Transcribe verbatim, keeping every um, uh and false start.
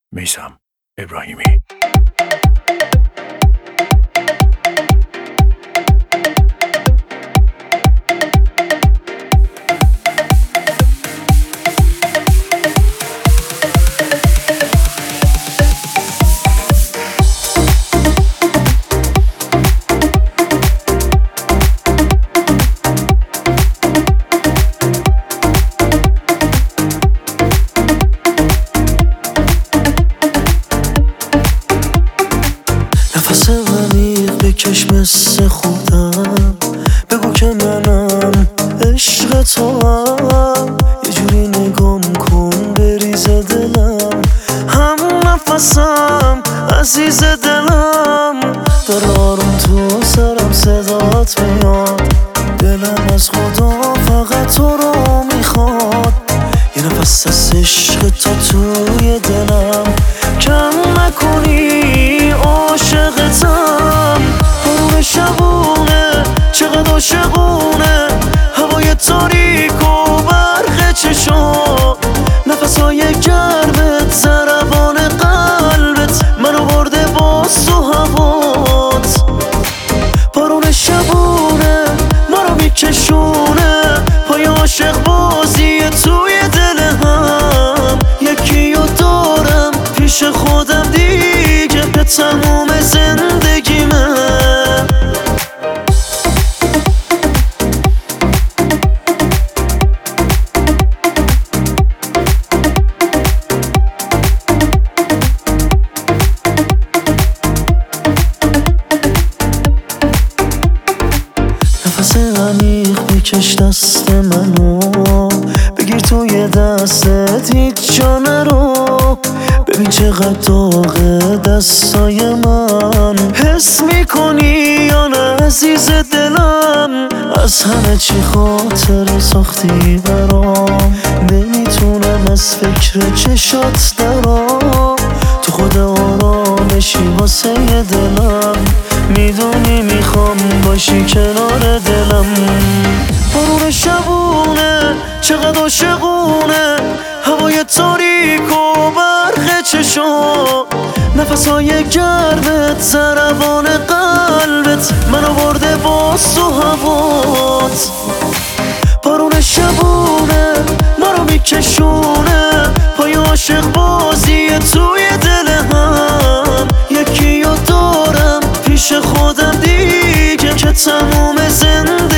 میثم ابراهیمی. نفس عمیق بکش مثل خودم، بگو که منم عشق تو هم، یه جوری نگام کن بریزه دلم، هم نفسم عزیز دلم، داره آروم تو سرم صدات میاد، دلم از خدا فقط تو رو میخواد، یه نفس از عشق تو توی دلم، کم نکنی عاشقتم. بارون شبونه چقدر عاشقونه، هوای تاریک و برق چشام، نفسهای گرمت ضربان قلبت منو برده باز تو هوات. بارون شبونه ما رو میکشونه، پای عاشق بازی توی دل هم، یکی رو دارم پیش خودم دیگه به تموم زندگیمه. نفس عمیق بکش دست منو، بگیر توی دستت هیچ جا نرو، ببین چقدر داغه دستای من، حس میکنی یا نه عزیز دلم، از همه چی خاطر ساختی برام، نمیتونم از فکر چشات درام، تو خود آرامشی واسه دلم، میدونی میخوام باشی کنار دلم. بارون شبونه چقدر عاشقونه، هوای تاریک و برق چشام، نفسهای گرمت ضربان قلبت منو برده باز تو هوات. بارون شبونه ما رو میکشونه، پای عاشق بازی توی دل هم، یکی رو دارم پیش خودم دیگه که تموم زندگی